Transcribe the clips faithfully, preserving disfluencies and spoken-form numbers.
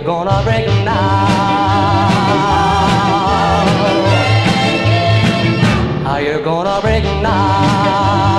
gonna break now? Are you gonna break now?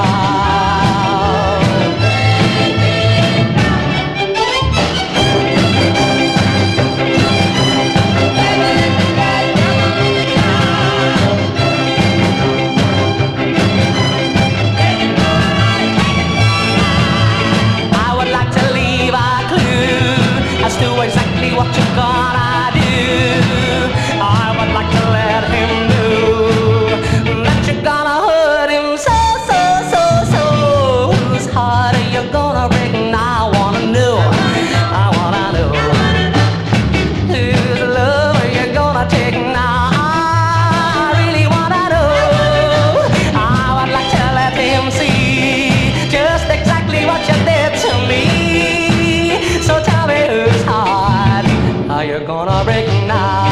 Do exactly what you're gonna do. I would like to let him know that you're gonna hurt him so, so, so, so. Whose heart are you gonna break now? I wanna know, I wanna know. Whose love are you gonna take now? I really wanna know. I would like to let him see just exactly what you did to me. So tell me, whose heart are you gonna break now?